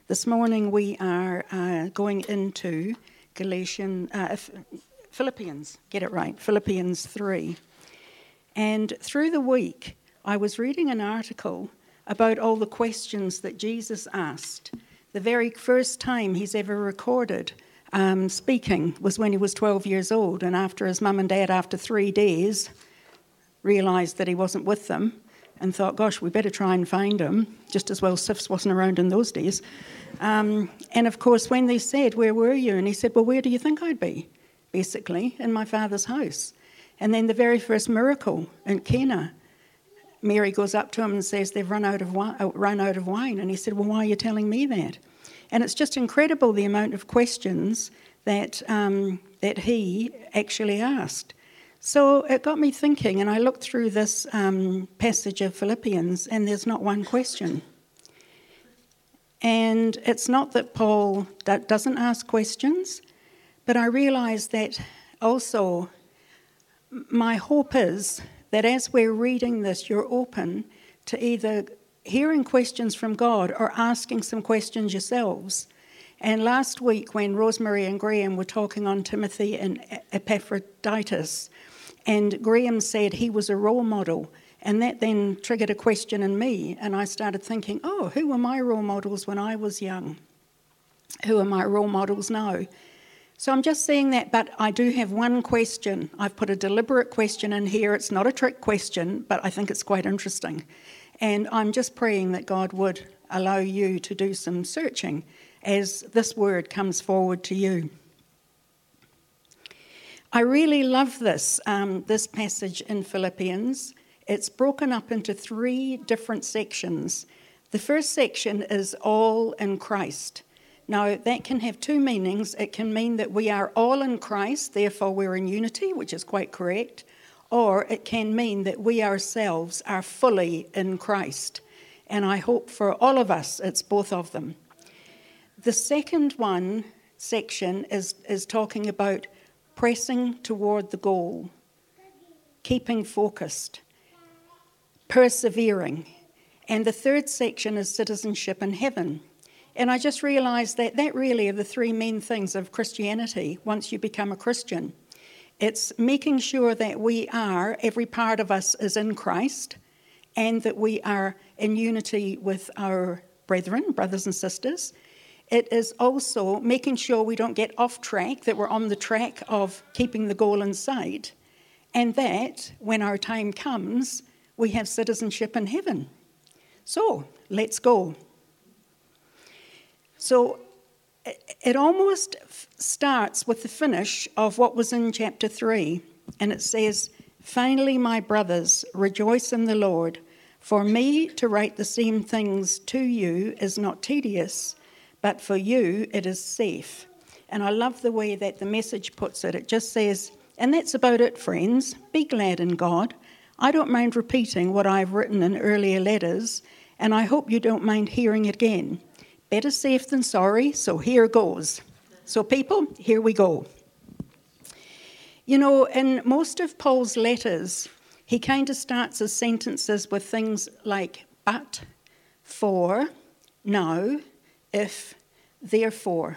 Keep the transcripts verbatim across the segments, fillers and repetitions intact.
This morning we are uh, going into Galatians, uh, Philippians, get it right, Philippians three. And through the week, I was reading an article about all the questions that Jesus asked. The very first time he's ever recorded um, speaking was when he was twelve years old, and after his mum and dad, after three days, realised that he wasn't with them, and thought, gosh, we better try and find him, just as well Sifs wasn't around in those days. Um, and of course, when they said, where were you? And he said, well, where do you think I'd be? Basically, in my father's house. And then the very first miracle in Cana, Mary goes up to him and says, they've run out of wine, run out of wine. And he said, well, why are you telling me that? And it's just incredible the amount of questions that um, that he actually asked. So it got me thinking, and I looked through this um, passage of Philippians, and there's not one question. And it's not that Paul doesn't ask questions, but I realise that also my hope is that as we're reading this, you're open to either hearing questions from God or asking some questions yourselves. And last week when Rosemary and Graham were talking on Timothy and Epaphroditus, and Graham said he was a role model, and that then triggered a question in me, and I started thinking, oh, who were my role models when I was young? Who are my role models now? So I'm just saying that, but I do have one question. I've put a deliberate question in here. It's not a trick question, but I think it's quite interesting. And I'm just praying that God would allow you to do some searching as this word comes forward to you. I really love this, um, this passage in Philippians. It's broken up into three different sections. The first section is all in Christ. Now, that can have two meanings. It can mean that we are all in Christ, therefore we're in unity, which is quite correct. Or it can mean that we ourselves are fully in Christ. And I hope for all of us, it's both of them. The second one section is, is talking about pressing toward the goal, keeping focused, persevering. And the third section is citizenship in heaven. And I just realised that that really are the three main things of Christianity once you become a Christian. It's making sure that we are, every part of us is in Christ, and that we are in unity with our brethren, brothers and sisters. It is also making sure we don't get off track, that we're on the track of keeping the goal in sight, and that when our time comes, we have citizenship in heaven. So, let's go. So, it almost starts with the finish of what was in chapter three, and it says, finally, my brothers, rejoice in the Lord. For me to write the same things to you is not tedious, but for you it is safe. And I love the way that the Message puts it. It just says, and that's about it, friends. Be glad in God. I don't mind repeating what I've written in earlier letters, and I hope you don't mind hearing it again. Better safe than sorry, so here goes. So people, here we go. You know, in most of Paul's letters, he kind of starts his sentences with things like but, for, now, if, therefore.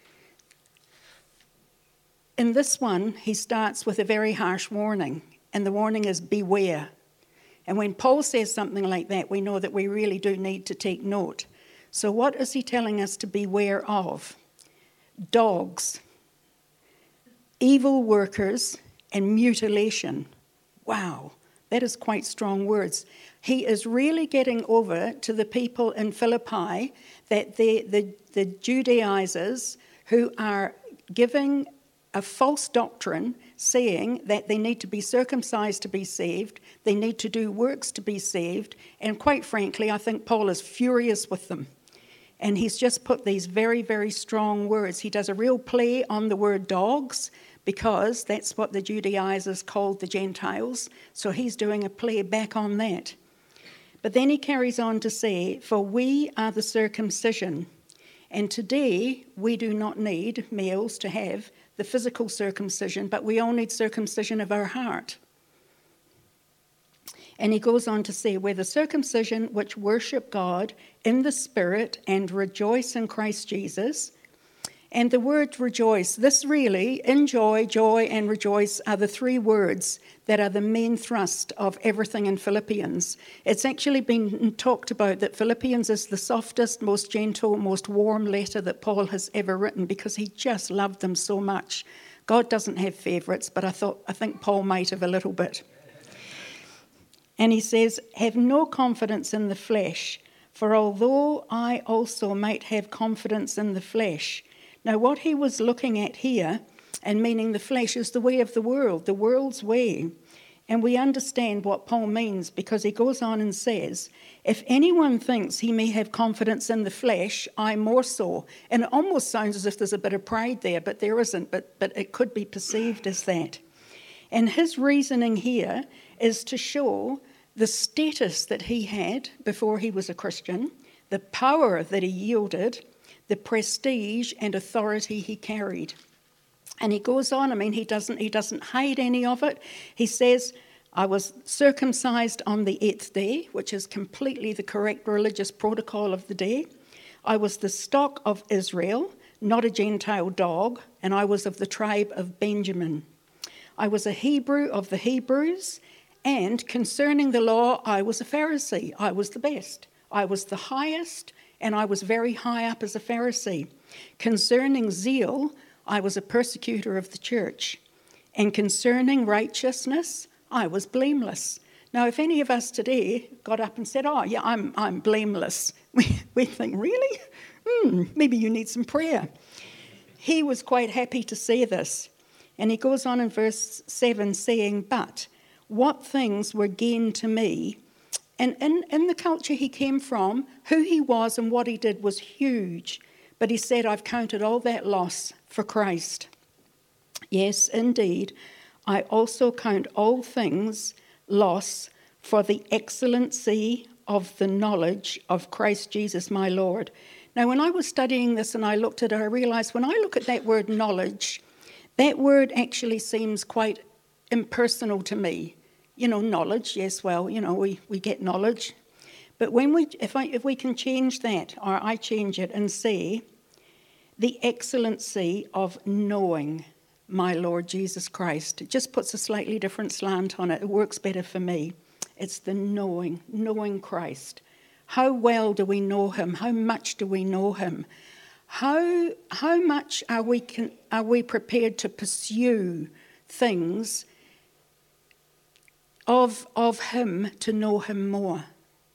In this one, he starts with a very harsh warning, and the warning is beware. And when Paul says something like that, we know that we really do need to take note. So what is he telling us to beware of? Dogs, evil workers, and mutilation. Wow, that is quite strong words. He is really getting over to the people in Philippi that the, the, the Judaizers who are giving a false doctrine, saying that they need to be circumcised to be saved, they need to do works to be saved, and quite frankly, I think Paul is furious with them. And he's just put these very, very strong words. He does a real play on the word dogs because that's what the Judaizers called the Gentiles. So he's doing a play back on that. But then he carries on to say, for we are the circumcision. And today we do not need males to have the physical circumcision, but we all need circumcision of our heart. And he goes on to say, where the circumcision which worship God in the Spirit and rejoice in Christ Jesus. And the word rejoice, this really, enjoy, joy, and rejoice are the three words that are the main thrust of everything in Philippians. It's actually been talked about that Philippians is the softest, most gentle, most warm letter that Paul has ever written because he just loved them so much. God doesn't have favourites, but I thought I think Paul might have a little bit. And he says, have no confidence in the flesh, for although I also might have confidence in the flesh. Now, what he was looking at here, and meaning the flesh, is the way of the world, the world's way. And we understand what Paul means because he goes on and says, if anyone thinks he may have confidence in the flesh, I more so. And it almost sounds as if there's a bit of pride there, but there isn't, but, but it could be perceived as that. And his reasoning here is to show the status that he had before he was a Christian, the power that he yielded, the prestige and authority he carried. And he goes on, I mean, he doesn't he doesn't hide any of it. He says, I was circumcised on the eighth day, which is completely the correct religious protocol of the day. I was the stock of Israel, not a Gentile dog, and I was of the tribe of Benjamin. I was a Hebrew of the Hebrews, and concerning the law, I was a Pharisee. I was the best. I was the highest, and I was very high up as a Pharisee. Concerning zeal, I was a persecutor of the church. And concerning righteousness, I was blameless. Now, if any of us today got up and said, oh, yeah, I'm I'm blameless, we, we think, really? Hmm, maybe you need some prayer. He was quite happy to say this. And he goes on in verse seven saying, but what things were gain to me? And in, in the culture he came from, who he was and what he did was huge. But he said, I've counted all that loss for Christ. Yes, indeed, I also count all things loss for the excellency of the knowledge of Christ Jesus my Lord. Now, when I was studying this and I looked at it, I realized when I look at that word knowledge, that word actually seems quite impersonal to me. You know, knowledge, yes, well, you know, we, we get knowledge. But when we, if I, if we can change that, or I change it and say, the excellency of knowing my Lord Jesus Christ, it just puts a slightly different slant on it. It works better for me. It's the knowing, knowing Christ. How well do we know him? How much do we know him? How, how much are we, can, are we prepared to pursue things Of, of him to know him more?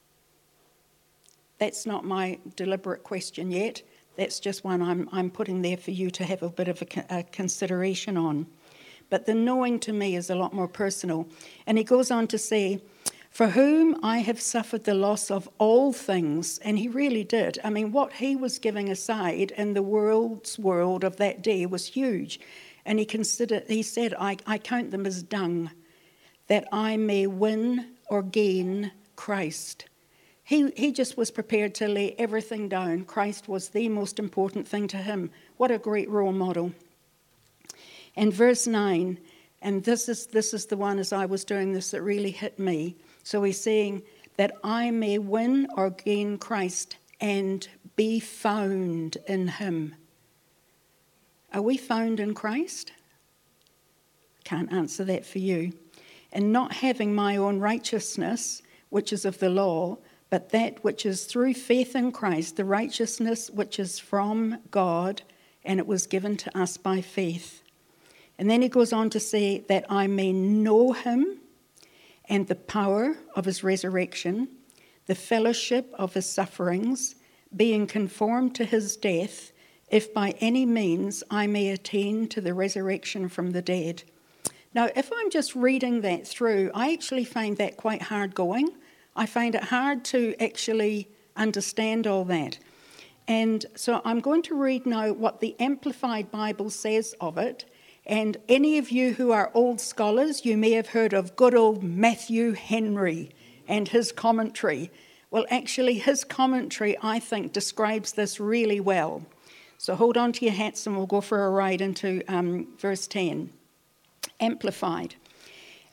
That's not my deliberate question yet. That's just one I'm, I'm putting there for you to have a bit of a, a consideration on. But the knowing to me is a lot more personal. And he goes on to say, for whom I have suffered the loss of all things. And he really did. I mean, what he was giving aside in the world's world of that day was huge. And he considered, he said, I, I count them as dung, that I may win or gain Christ. He, he just was prepared to lay everything down. Christ was the most important thing to him. What a great role model. And verse nine, and this is, this is the one as I was doing this that really hit me. So he's saying that I may win or gain Christ and be found in him. Are we found in Christ? Can't answer that for you. And not having my own righteousness, which is of the law, but that which is through faith in Christ, the righteousness which is from God, and it was given to us by faith. And then he goes on to say that I may know him and the power of his resurrection, the fellowship of his sufferings, being conformed to his death, if by any means I may attain to the resurrection from the dead. Now, if I'm just reading that through, I actually find that quite hard going. I find it hard to actually understand all that. And so I'm going to read now what the Amplified Bible says of it. And any of you who are old scholars, you may have heard of good old Matthew Henry and his commentary. Well, actually, his commentary, I think, describes this really well. So hold on to your hats and we'll go for a ride into um, verse ten. Amplified.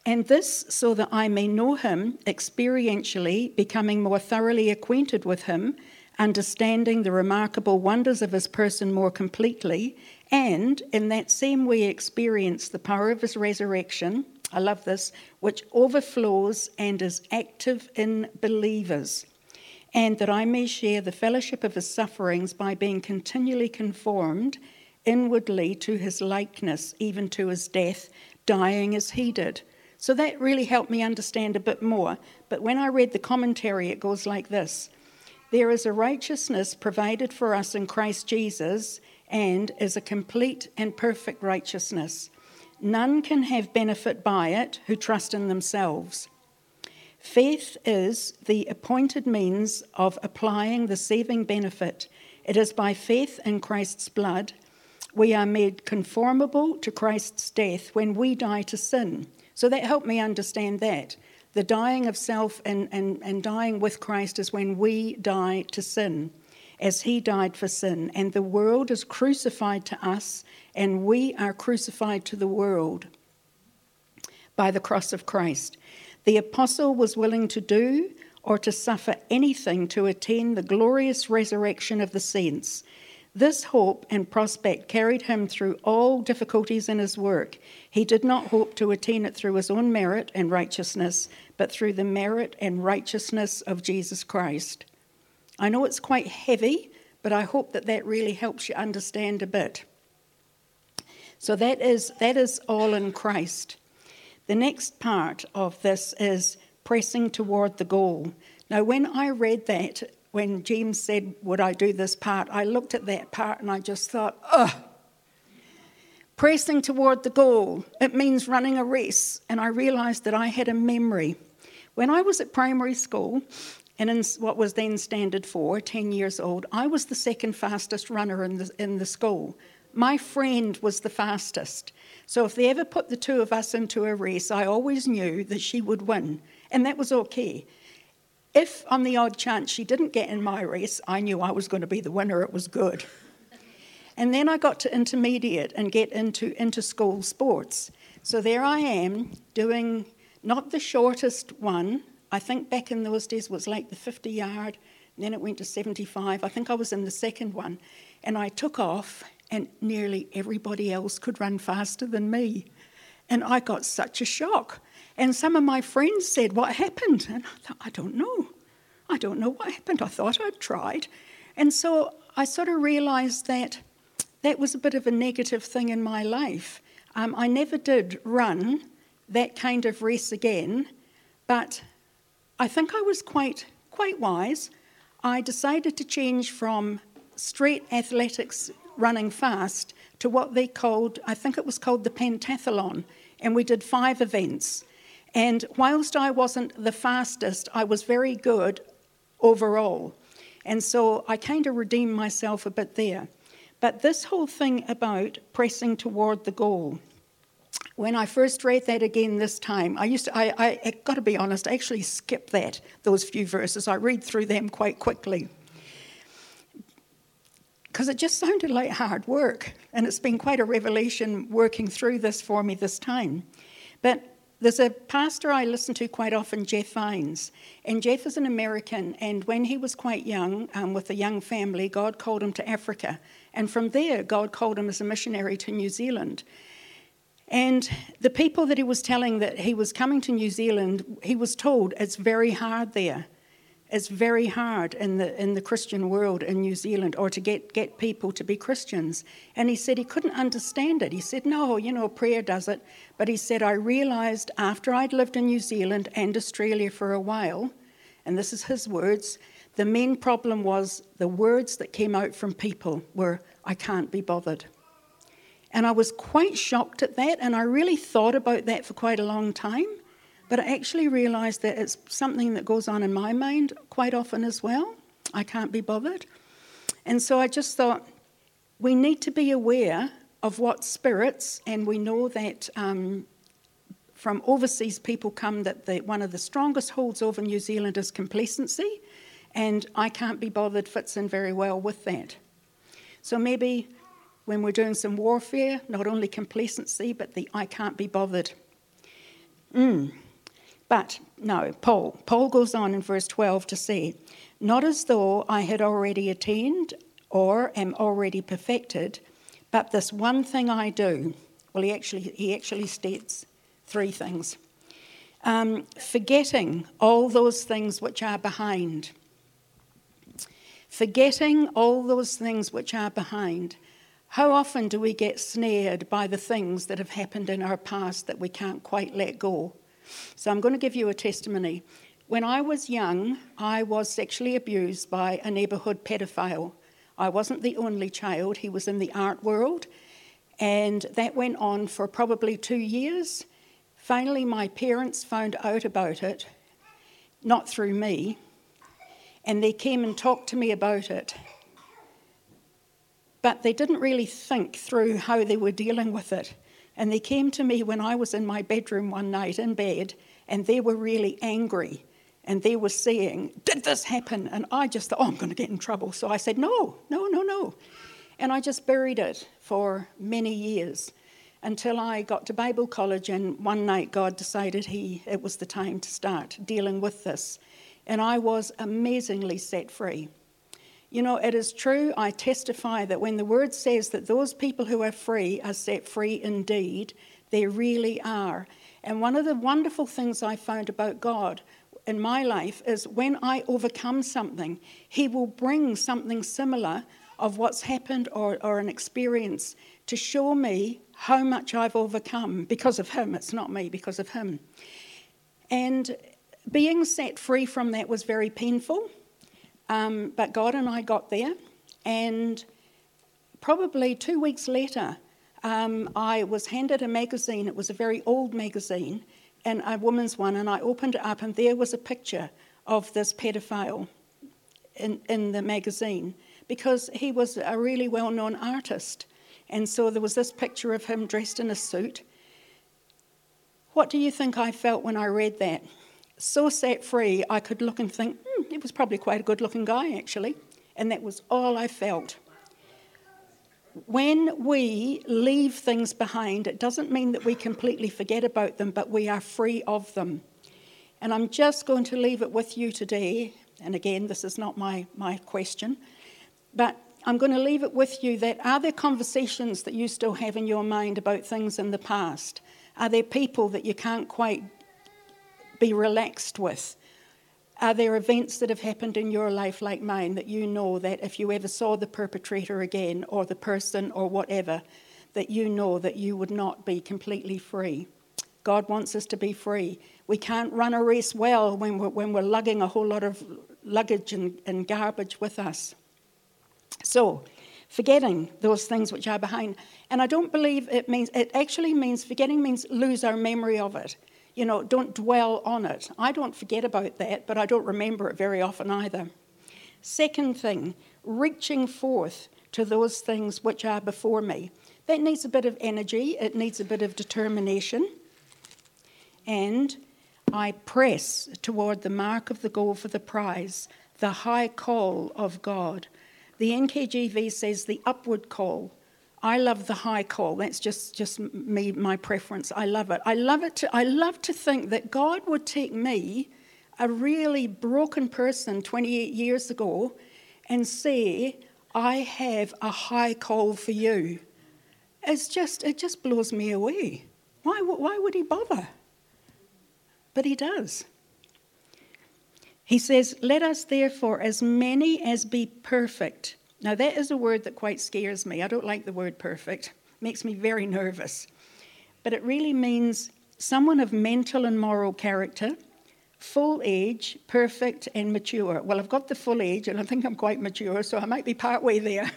And this so that I may know him experientially, becoming more thoroughly acquainted with him, understanding the remarkable wonders of his person more completely, and in that same way experience the power of his resurrection, I love this, which overflows and is active in believers, and that I may share the fellowship of his sufferings by being continually conformed inwardly to his likeness, even to his death, dying as he did. So that really helped me understand a bit more. But when I read the commentary, it goes like this. There is a righteousness provided for us in Christ Jesus, and is a complete and perfect righteousness. None can have benefit by it who trust in themselves. Faith is the appointed means of applying the saving benefit. It is by faith in Christ's blood we are made conformable to Christ's death when we die to sin. So that helped me understand that. The dying of self and, and, and dying with Christ is when we die to sin, as he died for sin. And the world is crucified to us, and we are crucified to the world by the cross of Christ. The apostle was willing to do or to suffer anything to attain the glorious resurrection of the saints. This hope and prospect carried him through all difficulties in his work. He did not hope to attain it through his own merit and righteousness, but through the merit and righteousness of Jesus Christ. I know it's quite heavy, but I hope that that really helps you understand a bit. So that is, that is all in Christ. The next part of this is pressing toward the goal. Now, when I read that, when James said, would I do this part, I looked at that part and I just thought, ugh. Pressing toward the goal, it means running a race. And I realised that I had a memory. When I was at primary school, and in what was then standard four, ten years old, I was the second fastest runner in the, in the school. My friend was the fastest. So if they ever put the two of us into a race, I always knew that she would win. And that was okay. If on the odd chance she didn't get in my race, I knew I was going to be the winner. It was good. And then I got to intermediate and get into inter-school sports. So there I am doing not the shortest one. I think back in those days was like the fifty yard, and then it went to seventy-five. I think I was in the second one. And I took off, and nearly everybody else could run faster than me. And I got such a shock. And some of my friends said, what happened? And I thought, I don't know. I don't know what happened. I thought I'd tried. And so I sort of realised that that was a bit of a negative thing in my life. Um, I never did run that kind of race again, but I think I was quite, quite wise. I decided to change from straight athletics running fast to what they called, I think it was called the pentathlon, and we did five events. And whilst I wasn't the fastest, I was very good overall. And so I kind of redeemed myself a bit there. But this whole thing about pressing toward the goal, when I first read that again this time, I used to, I, I, I got to be honest, I actually skipped that, those few verses. I read through them quite quickly, because it just sounded like hard work. And it's been quite a revelation working through this for me this time. But there's a pastor I listen to quite often, Jeff Vines. And Jeff is an American. And when he was quite young, um, with a young family, God called him to Africa. And from there, God called him as a missionary to New Zealand. And the people that he was telling that he was coming to New Zealand, he was told it's very hard there. It's very hard in the in the Christian world in New Zealand, or to get, get people to be Christians. And he said he couldn't understand it. He said, no, you know, prayer does it. But he said, I realised after I'd lived in New Zealand and Australia for a while, and this is his words, the main problem was the words that came out from people were, I can't be bothered. And I was quite shocked at that, and I really thought about that for quite a long time. But I actually realised that it's something that goes on in my mind quite often as well. I can't be bothered. And so I just thought, we need to be aware of what spirits, and we know that um, from overseas people come that the, one of the strongest holds over New Zealand is complacency, and I can't be bothered fits in very well with that. So maybe when we're doing some warfare, not only complacency, but the I can't be bothered. Mm. But, no, Paul. Paul goes on in verse twelve to say, not as though I had already attained or am already perfected, but this one thing I do. Well, he actually, he actually states three things. Um, forgetting all those things which are behind. Forgetting all those things which are behind. How often do we get snared by the things that have happened in our past that we can't quite let go? So I'm going to give you a testimony. When I was young, I was sexually abused by a neighbourhood pedophile. I wasn't the only child. He was in the art world, and that went on for probably two years. Finally, my parents found out about it, not through me, and they came and talked to me about it. But they didn't really think through how they were dealing with it. And they came to me when I was in my bedroom one night in bed, and they were really angry. And they were saying, did this happen? And I just thought, oh, I'm going to get in trouble. So I said, no, no, no, no. And I just buried it for many years until I got to Bible college, and one night God decided he it was the time to start dealing with this. And I was amazingly set free. You know, it is true, I testify that when the word says that those people who are free are set free indeed, they really are. And one of the wonderful things I found about God in my life is when I overcome something, he will bring something similar of what's happened or, or an experience to show me how much I've overcome because of him. It's not me, because of him. And being set free from that was very painful. Um, but God and I got there, and probably two weeks later, um, I was handed a magazine. It was a very old magazine, and a woman's one, and I opened it up, and there was a picture of this pedophile in, in the magazine, because he was a really well-known artist. And so there was this picture of him dressed in a suit. What do you think I felt when I read that? So set free, I could look and think, hmm, he was probably quite a good-looking guy, actually. And that was all I felt. When we leave things behind, it doesn't mean that we completely forget about them, but we are free of them. And I'm just going to leave it with you today. And again, this is not my, my question. But I'm going to leave it with you that are there conversations that you still have in your mind about things in the past? Are there people that you can't quite be relaxed with? Are there events that have happened in your life like mine that you know that if you ever saw the perpetrator again or the person or whatever, that you know that you would not be completely free? God wants us to be free. We can't run a race well when we're, when we're lugging a whole lot of luggage and, and garbage with us. So, forgetting those things which are behind. And I don't believe it means, it actually means, forgetting means lose our memory of it. You know, don't dwell on it. I don't forget about that, but I don't remember it very often either. Second thing, reaching forth to those things which are before me. That needs a bit of energy. It needs a bit of determination. And I press toward the mark of the goal for the prize, the high call of God. The N K J V says the upward call. I love the high call. That's just, just me, my preference. I love it. I love it. To, I love to think that God would take me, a really broken person twenty-eight years ago, and say, I have a high call for you. It's just, it just blows me away. Why, why would he bother? But he does. He says, let us therefore, as many as be perfect. Now, that is a word that quite scares me. I don't like the word perfect. It makes me very nervous. But it really means someone of mental and moral character, full age, perfect and mature. Well, I've got the full age, and I think I'm quite mature, so I might be partway there.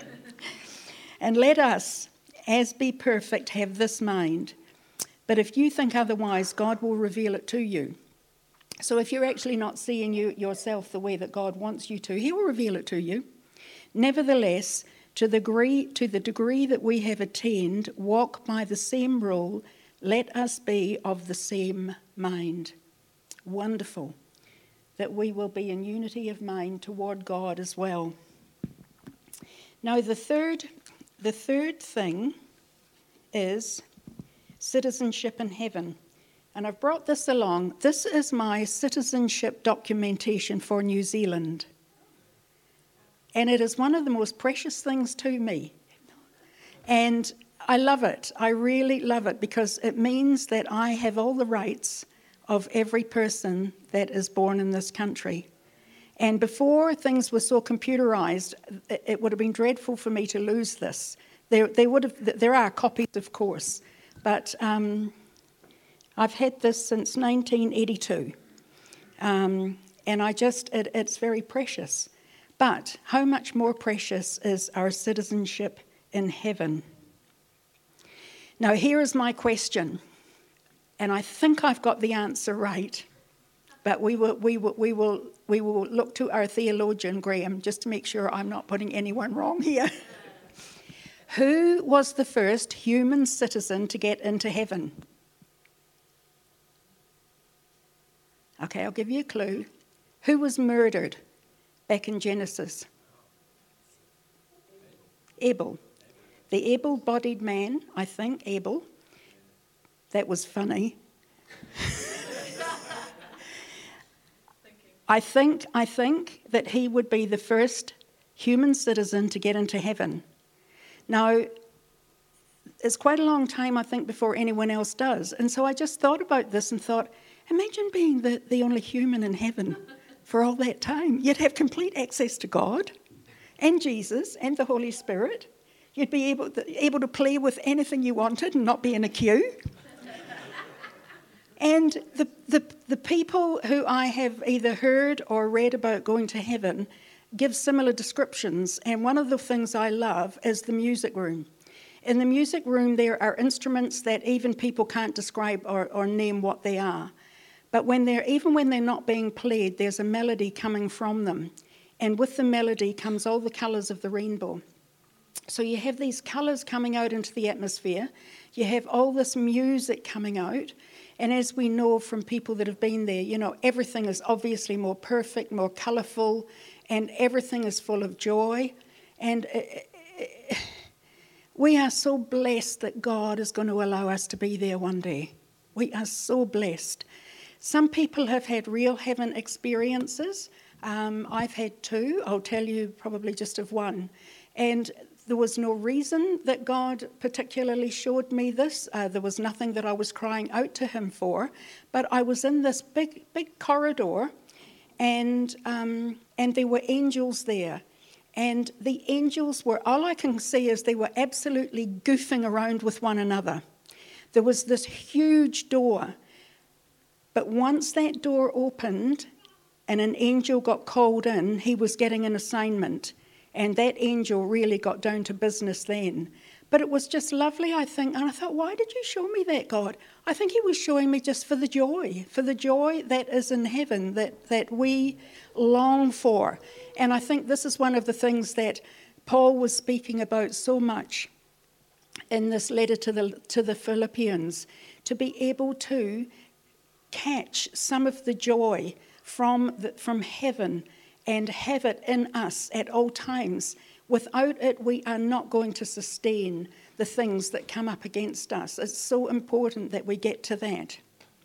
And let us, as be perfect, have this mind. But if you think otherwise, God will reveal it to you. So if you're actually not seeing you yourself the way that God wants you to, he will reveal it to you. Nevertheless, to the degree, to the degree that we have attained, walk by the same rule, let us be of the same mind. Wonderful that we will be in unity of mind toward God as well. Now, the third, the third thing is citizenship in heaven. And I've brought this along. This is my citizenship documentation for New Zealand. And it is one of the most precious things to me. And I love it. I really love it because it means that I have all the rights of every person that is born in this country. And before things were so computerized, it would have been dreadful for me to lose this. There, they would have, there are copies, of course, but um, I've had this since nineteen eighty-two, um, and I just, it, it's very precious. But how much more precious is our citizenship in heaven? Now, here is my question, and I think I've got the answer right, but we will, we will, we will, we will look to our theologian, Graham, just to make sure I'm not putting anyone wrong here. Who was the first human citizen to get into heaven? Okay, I'll give you a clue. Who was murdered back in Genesis? Abel. The able-bodied man, I think, Abel. That was funny. I think, I think that he would be the first human citizen to get into heaven. Now, it's quite a long time, I think, before anyone else does. And so I just thought about this and thought, imagine being the, the only human in heaven for all that time. You'd have complete access to God and Jesus and the Holy Spirit. You'd be able to, able to play with anything you wanted and not be in a queue. And the, the, the people who I have either heard or read about going to heaven give similar descriptions. And one of the things I love is the music room. In the music room, there are instruments that even people can't describe or, or name what they are. But when they're, even when they're not being played, there's a melody coming from them. And with the melody comes all the colours of the rainbow. So you have these colours coming out into the atmosphere. You have all this music coming out. And as we know from people that have been there, you know, everything is obviously more perfect, more colourful, and everything is full of joy. And we are so blessed that God is going to allow us to be there one day. We are so blessed. Some people have had real heaven experiences. Um, I've had two. I'll tell you probably just of one. And there was no reason that God particularly showed me this. Uh, there was nothing that I was crying out to him for. But I was in this big, big corridor, and um, and there were angels there. And the angels were, all I can see is they were absolutely goofing around with one another. There was this huge door. But once that door opened and an angel got called in, he was getting an assignment. And that angel really got down to business then. But it was just lovely, I think. And I thought, why did you show me that, God? I think he was showing me just for the joy, for the joy that is in heaven, that, that we long for. And I think this is one of the things that Paul was speaking about so much in this letter to the, to the Philippians, to be able to catch some of the joy from, the, from heaven and have it in us at all times. Without it, we are not going to sustain the things that come up against us. It's so important that we get to that.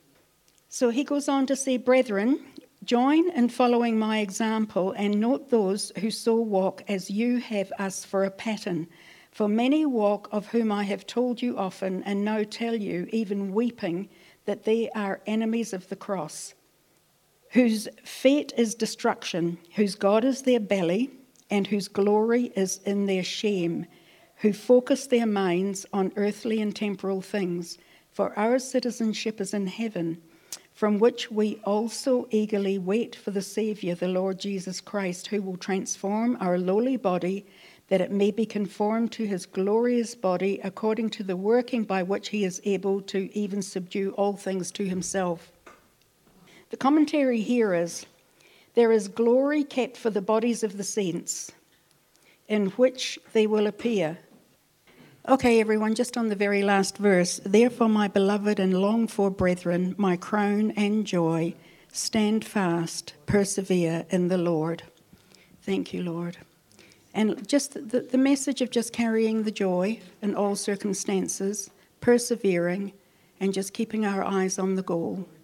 So he goes on to say, brethren, join in following my example and note those who so walk as you have us for a pattern. For many walk, of whom I have told you often, and now tell you, even weeping, that they are enemies of the cross, whose fate is destruction, whose God is their belly, and whose glory is in their shame, who focus their minds on earthly and temporal things. For our citizenship is in heaven, from which we also eagerly wait for the Saviour, the Lord Jesus Christ, who will transform our lowly body, that it may be conformed to his glorious body, according to the working by which he is able to even subdue all things to himself. The commentary here is, there is glory kept for the bodies of the saints, in which they will appear. Okay, everyone, just on the very last verse. Therefore, my beloved and longed for brethren, my crown and joy, stand fast, persevere in the Lord. Thank you, Lord. And just the, the message of just carrying the joy in all circumstances, persevering, and just keeping our eyes on the goal.